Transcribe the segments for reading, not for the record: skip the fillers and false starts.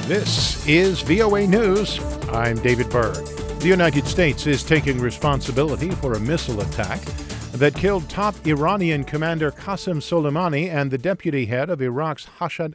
This is VOA News. I'm David Berg. The United States is taking responsibility for a missile attack that killed top Iranian commander Qasem Soleimani and the deputy head of Iraq's Hashd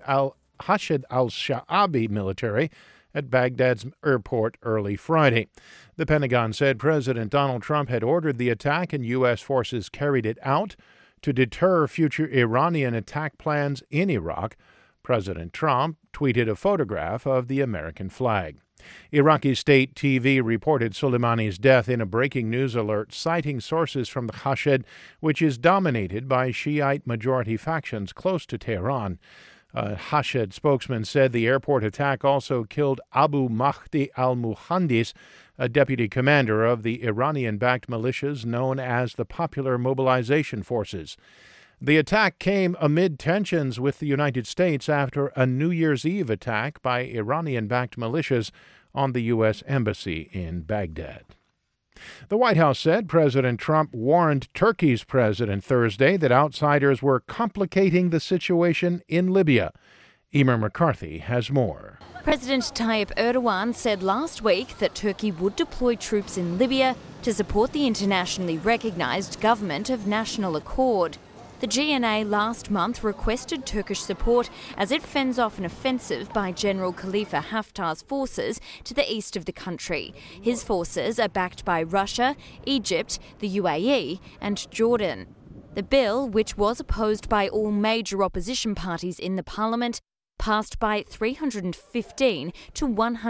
al-Sha'abi military at Baghdad's airport early Friday. The Pentagon said President Donald Trump had ordered the attack and U.S. forces carried it out to deter future Iranian attack plans in Iraq. President Trump tweeted a photograph of the American flag. Iraqi state TV reported Soleimani's death in a breaking news alert, citing sources from the Hashd, which is dominated by Shiite majority factions close to Tehran. A Hashd spokesman said the airport attack also killed Abu Mahdi al-Muhandis, a deputy commander of the Iranian-backed militias known as the Popular Mobilization Forces. The attack came amid tensions with the United States after a New Year's Eve attack by Iranian-backed militias on the U.S. Embassy in Baghdad. The White House said President Trump warned Turkey's president Thursday that outsiders were complicating the situation in Libya. Emer McCarthy has more. President Tayyip Erdogan said last week that Turkey would deploy troops in Libya to support the internationally recognized government of national accord. The GNA last month requested Turkish support as it fends off an offensive by General Khalifa Haftar's forces to the east of the country. His forces are backed by Russia, Egypt, the UAE and Jordan. The bill, which was opposed by all major opposition parties in the parliament, passed by 315 to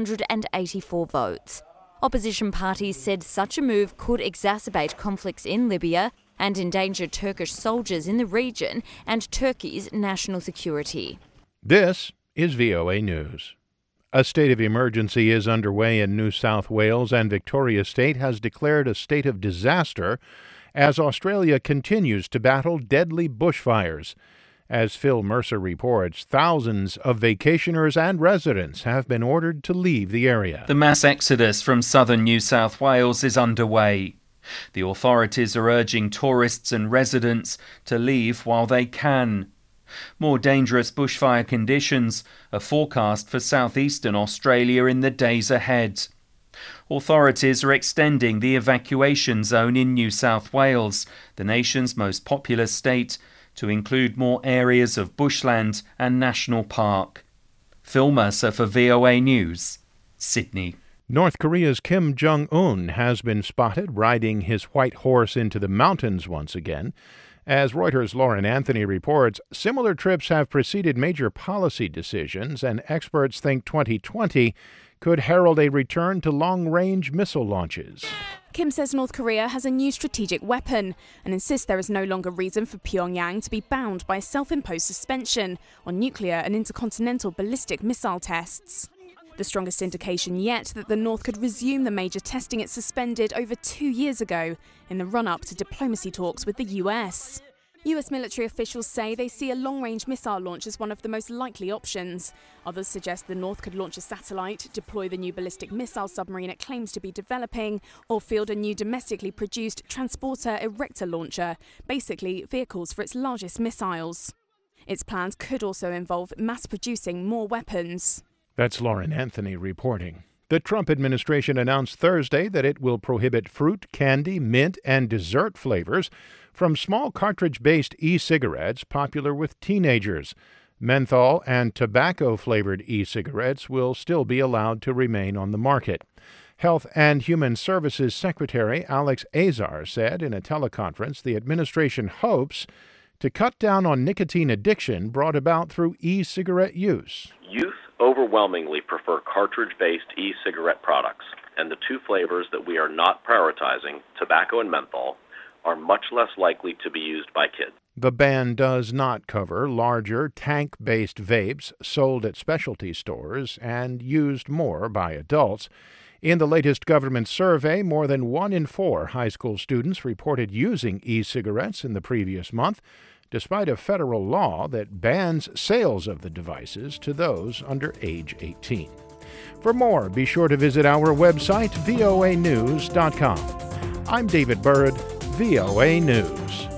184 votes. Opposition parties said such a move could exacerbate conflicts in Libya and endanger Turkish soldiers in the region and Turkey's national security. This is VOA News. A state of emergency is underway in New South Wales, and Victoria State has declared a state of disaster as Australia continues to battle deadly bushfires. As Phil Mercer reports, thousands of vacationers and residents have been ordered to leave the area. The mass exodus from southern New South Wales is underway. The authorities are urging tourists and residents to leave while they can. More dangerous bushfire conditions are forecast for southeastern Australia in the days ahead. Authorities are extending the evacuation zone in New South Wales, the nation's most populous state, to include more areas of bushland and national park. Phil Mercer for VOA News, Sydney. North Korea's Kim Jong-un has been spotted riding his white horse into the mountains once again. As Reuters' Lauren Anthony reports, similar trips have preceded major policy decisions, and experts think 2020 could herald a return to long-range missile launches. Kim says North Korea has a new strategic weapon and insists there is no longer reason for Pyongyang to be bound by a self-imposed suspension on nuclear and intercontinental ballistic missile tests. The strongest indication yet that the North could resume the major testing it suspended over 2 years ago in the run-up to diplomacy talks with the US. US military officials say they see a long-range missile launch as one of the most likely options. Others suggest the North could launch a satellite, deploy the new ballistic missile submarine it claims to be developing, or field a new domestically produced Transporter Erector launcher, basically vehicles for its largest missiles. Its plans could also involve mass-producing more weapons. That's Lauren Anthony reporting. The Trump administration announced Thursday that it will prohibit fruit, candy, mint, and dessert flavors from small cartridge-based e-cigarettes popular with teenagers. Menthol and tobacco-flavored e-cigarettes will still be allowed to remain on the market. Health and Human Services Secretary Alex Azar said in a teleconference the administration hopes to cut down on nicotine addiction brought about through e-cigarette use. Youth overwhelmingly prefer cartridge-based e-cigarette products, and the two flavors that we are not prioritizing, tobacco and menthol, are much less likely to be used by kids. The ban does not cover larger tank-based vapes sold at specialty stores and used more by adults. In the latest government survey, more than 1 in 4 high school students reported using e-cigarettes in the previous month, despite a federal law that bans sales of the devices to those under age 18. For more, be sure to visit our website, voanews.com. I'm David Burd, VOA News.